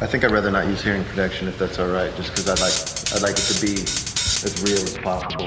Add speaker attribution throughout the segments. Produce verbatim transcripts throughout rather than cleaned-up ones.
Speaker 1: I think I'd rather not use hearing protection if that's all right, just because I'd like I'd like it to be as real as possible.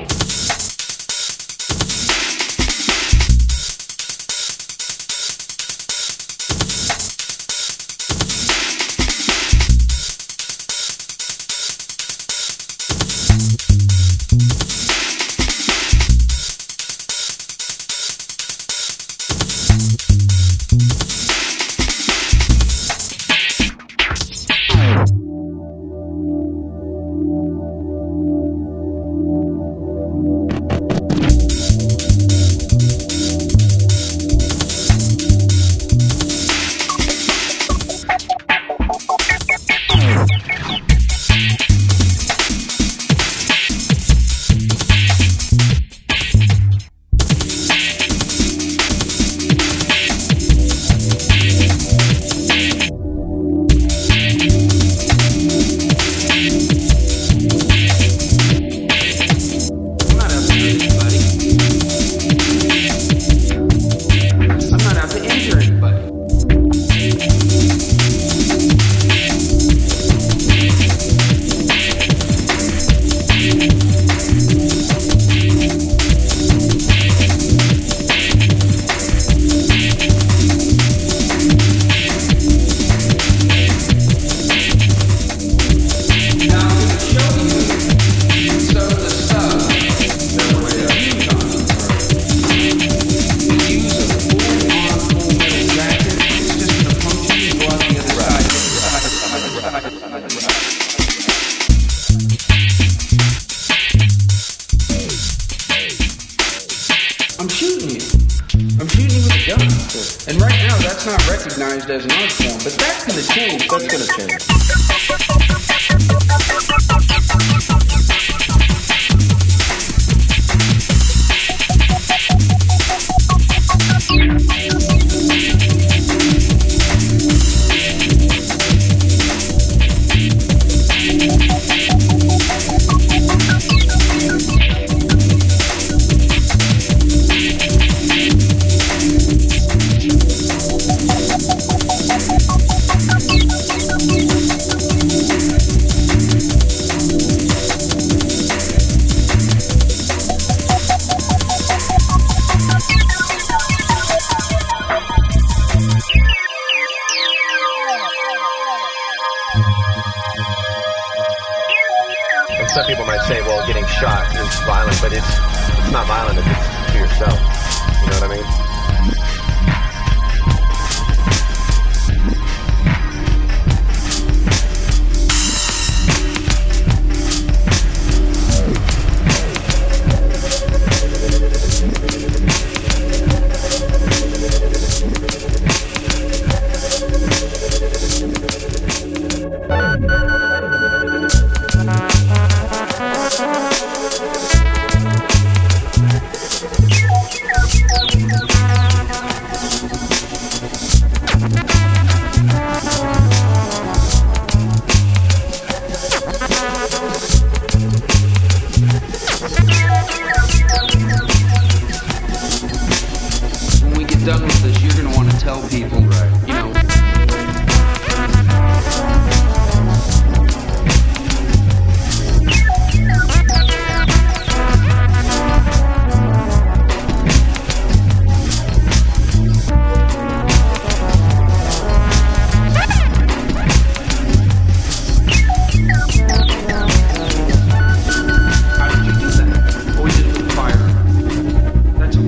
Speaker 2: I'm shooting you. I'm shooting you with a gun. And right now, that's not recognized as an art form, but that's going to change.
Speaker 1: That's going to change.
Speaker 3: Some people might say, well, getting shot is violent, but it's, it's not violent if it's to yourself. You know what I mean?
Speaker 2: Done with this, you're going to want to tell people, right, you know. How did you do that? Oh, we did it with fire. That's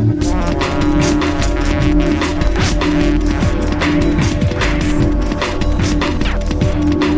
Speaker 2: all.